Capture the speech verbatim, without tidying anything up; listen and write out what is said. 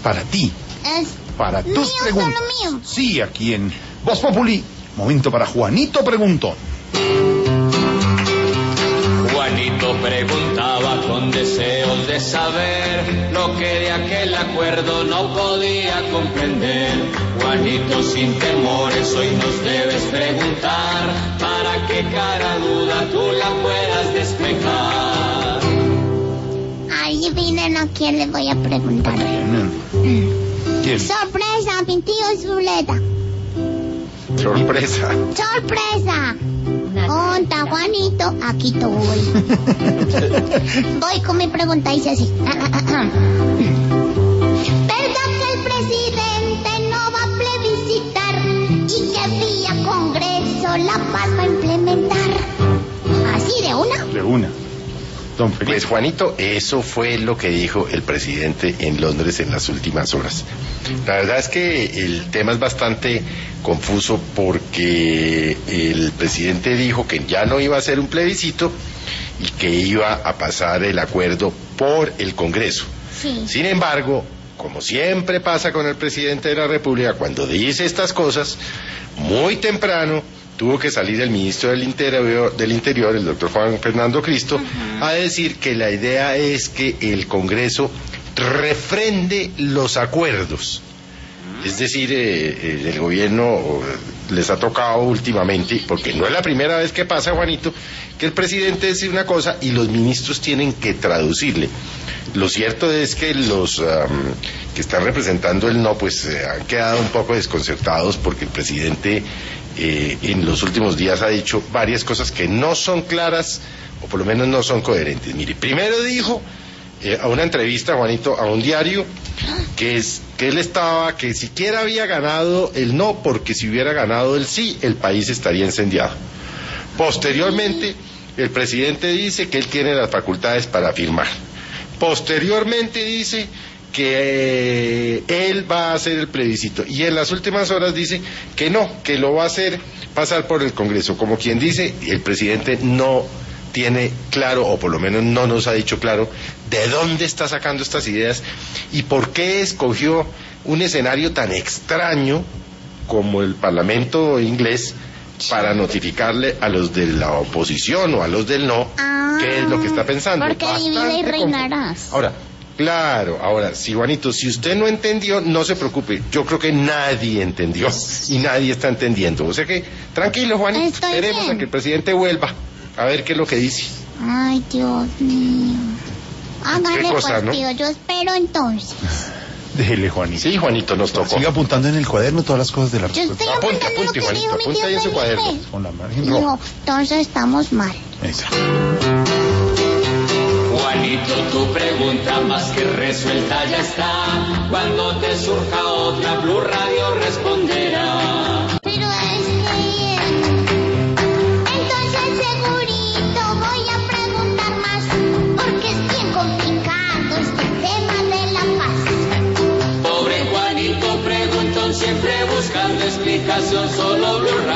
para ti. Es Para tus mío, preguntas. solo mío. Sí, aquí en Voz Populi. Momento para Juanito Preguntón. Juanito preguntaba con deseos de saber lo que de aquel acuerdo no podía comprender. Juanito, sin temores hoy nos debes preguntar, para que cada duda tú la puedas despejar. Adivinen a quién le voy a preguntar. ¿Quién? Sorpresa, mi tío Zuleta. Sorpresa. Sorpresa. Conta, Juanito, aquí estoy. Voy con mi pregunta, dice así. ¿Verdad que el presidente no va a plebiscitar y que vía Congreso la paz va a implementar? ¿Así de una? De una. Don Felipe. Pues Juanito, eso fue lo que dijo el presidente en Londres en las últimas horas. La verdad es que el tema es bastante confuso porque el presidente dijo que ya no iba a hacer un plebiscito y que iba a pasar el acuerdo por el Congreso. Sí. Sin embargo, como siempre pasa con el presidente de la República, cuando dice estas cosas, muy temprano tuvo que salir el ministro del Interior, del Interior, el doctor Juan Fernando Cristo, uh-huh, a decir que la idea es que el Congreso refrende los acuerdos. Es decir, eh, el gobierno les ha tocado últimamente, porque no es la primera vez que pasa, Juanito, que el presidente dice una cosa y los ministros tienen que traducirle. Lo cierto es que los um, que están representando el no, pues eh, han quedado un poco desconcertados porque el presidente eh, en los últimos días ha dicho varias cosas que no son claras, o por lo menos no son coherentes. Mire, primero dijo eh, a una entrevista, Juanito, a un diario, que es que él estaba, que siquiera había ganado el no, porque si hubiera ganado el sí, el país estaría incendiado. Posteriormente, el presidente dice que él tiene las facultades para firmar. Posteriormente dice que eh, él va a hacer el plebiscito, y en las últimas horas dice que no, que lo va a hacer pasar por el Congreso. Como quien dice, el presidente no tiene claro, o por lo menos no nos ha dicho claro, de dónde está sacando estas ideas y por qué escogió un escenario tan extraño como el Parlamento inglés para notificarle a los de la oposición o a los del no ah, qué es lo que está pensando. Porque divide y reinarás. Ahora, claro, ahora, sí, Juanito, si usted no entendió, no se preocupe. Yo creo que nadie entendió y nadie está entendiendo. O sea que, tranquilo, Juanito, Estoy esperemos bien. a que el presidente vuelva a ver qué es lo que dice. Ay, Dios mío. Hágale, cosa, pues, ¿no? tío, yo espero entonces. Déjele, Juanito. Sí, Juanito, nos tocó. Siga apuntando en el cuaderno todas las cosas de la Yo estoy Apunte, apuntando lo apunte, que Juanito, dijo mi apunte tío ahí en su Felipe. cuaderno. con la margen roja. Dijo, entonces estamos mal. Esa. Juanito, tu pregunta más que resuelta ya está. Cuando te surja otra, Blue Radio responderá. Pero es que... Entonces segurito voy a preguntar más, porque es bien complicado este tema de la paz. Pobre Juanito preguntón, siempre buscando explicación, solo Blue Radio